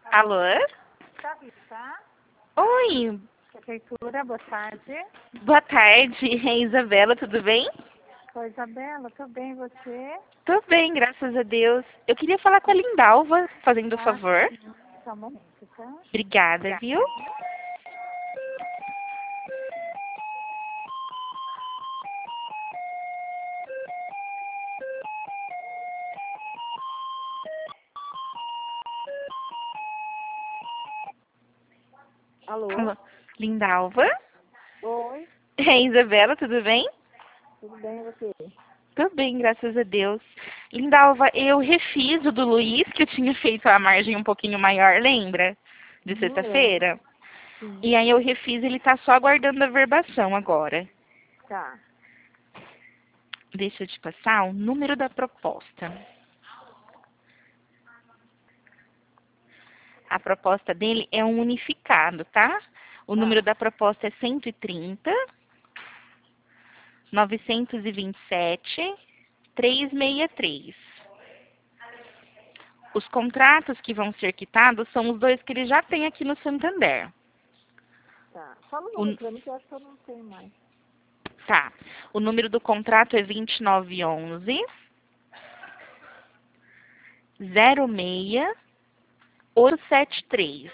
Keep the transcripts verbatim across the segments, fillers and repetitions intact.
Alô? Thalita, Oi, prefeitura, boa tarde. boa tarde, é Isabela, tudo bem? Coisa bela, tudo bem você? Tô bem, graças a Deus. Eu queria falar com a Lindalva, fazendo um Ah, favor. sim. Só um momento, tá? Obrigada, Tá. viu? Alô? Alô? Lindalva? Oi, É Isabela, tudo bem? tudo bem você? Tô bem, graças a Deus. Lindalva, eu refiz o do Luiz, que eu tinha feito a margem um pouquinho maior, lembra? De Não lembro. sexta-feira. Sim. E aí eu refiz, ele tá só aguardando a verbação agora. Tá. Deixa eu te passar o número da proposta. A proposta dele é um unificado, tá? O Tá. número da proposta é cento e trinta, novecentos e vinte e sete, trezentos e sessenta e três. Os contratos que vão ser quitados são os dois que ele já tem aqui no Santander. Tá. Fala o O, nome pra mim que eu acho que eu não tenho mais. tá. O número do contrato é vinte e nove onze, zero seis, oito sete três.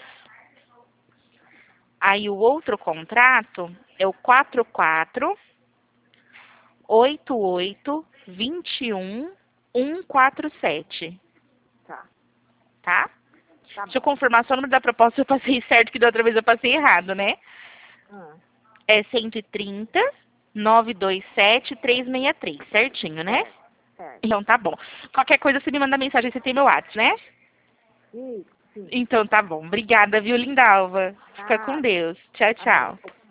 Aí o outro contrato é o quatro quatro oito oito dois um um quatro sete, Tá. tá? Tá Deixa eu bom. confirmar só o número da proposta, eu passei certo, que da outra vez eu passei errado, né? Ah, É cento e trinta, novecentos e vinte e sete, trezentos e sessenta e três, certinho, né? certo. Certo. Então tá bom. Qualquer coisa você me manda mensagem, você tem meu WhatsApp, né? Isso, sim. Então tá bom. Obrigada, viu, Lindalva? Fica com Tá. Deus. Tchau, Amém. tchau.